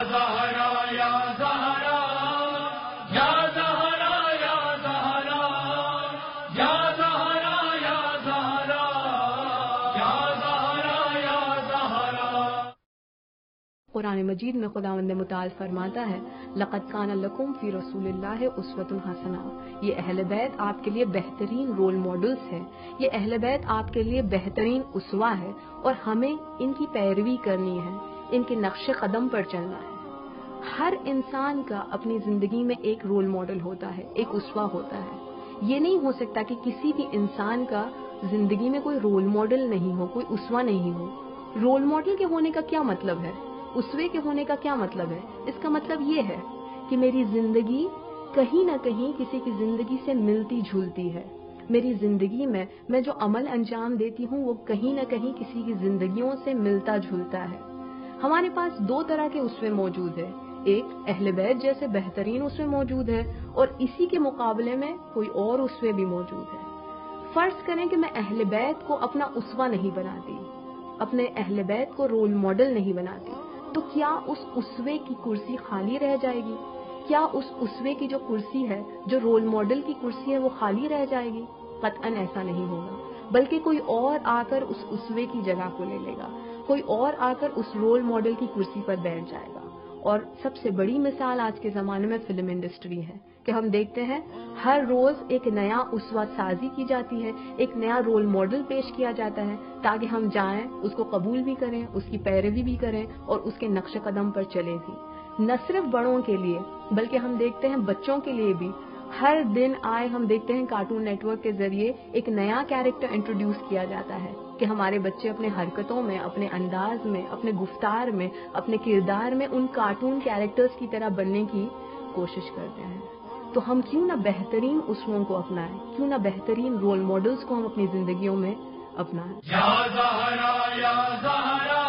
قرآن مجید میں خداوند متعال فرماتا ہے لقد کان لکم فی رسول اللہ اسوۃ حسنہ، یہ اہل بیت آپ کے لیے بہترین رول ماڈلز ہیں، یہ اہل بیت آپ کے لیے بہترین اسوہ ہے، اور ہمیں ان کی پیروی کرنی ہے، ان کے نقش قدم پر چلنا ہے۔ ہر انسان کا اپنی زندگی میں ایک رول ماڈل ہوتا ہے، ایک اسوہ ہوتا ہے۔ یہ نہیں ہو سکتا کہ کسی بھی انسان کا زندگی میں کوئی رول ماڈل نہیں ہو، کوئی اسوہ نہیں ہو۔ رول ماڈل کے ہونے کا کیا مطلب ہے؟ اسوے کے ہونے کا کیا مطلب ہے؟ اس کا مطلب یہ ہے کہ میری زندگی کہیں نہ کہیں کسی کی زندگی سے ملتی جھولتی ہے، میری زندگی میں جو عمل انجام دیتی ہوں وہ کہیں نہ کہیں کسی کی زندگیوں سے ملتا جھولتا ہے۔ ہمارے پاس دو طرح کے اسوے موجود ہیں، ایک اہل بیت جیسے بہترین اسوے موجود ہے، اور اسی کے مقابلے میں کوئی اور اسوے بھی موجود ہے۔ فرض کریں کہ میں اہل بیت کو اپنا اسوہ نہیں بناتی، اپنے اہل بیت کو رول ماڈل نہیں بناتی، تو کیا اس اسوے کی کرسی خالی رہ جائے گی؟ کیا اس اسوے کی جو کرسی ہے، جو رول ماڈل کی کرسی ہے، وہ خالی رہ جائے گی؟ قطعاً ایسا نہیں ہوگا، بلکہ کوئی اور آ کر اس اسوے کی جگہ کو لے لے گا، کوئی اور آ کر اس رول ماڈل کی کرسی پر بیٹھ جائے گا۔ اور سب سے بڑی مثال آج کے زمانے میں فلم انڈسٹری ہے کہ ہم دیکھتے ہیں ہر روز ایک نیا اسوہ سازی کی جاتی ہے، ایک نیا رول ماڈل پیش کیا جاتا ہے تاکہ ہم جائیں، اس کو قبول بھی کریں، اس کی پیروی بھی کریں اور اس کے نقش قدم پر چلیں بھی۔ نہ صرف بڑوں کے لیے بلکہ ہم دیکھتے ہیں بچوں کے لیے بھی ہر دن آئے ہم دیکھتے ہیں کارٹون نیٹ ورک کے ذریعے ایک نیا کیریکٹر انٹروڈیوس کیا جاتا ہے کہ ہمارے بچے اپنے حرکتوں میں، اپنے انداز میں، اپنے گفتار میں، اپنے کردار میں ان کارٹون کیریکٹرز کی طرح بننے کی کوشش کرتے ہیں۔ تو ہم کیوں نہ بہترین اسووں کو اپنائیں، کیوں نہ بہترین رول ماڈلز کو ہم اپنی زندگیوں میں اپنائیں۔ یا زہرا یا زہرا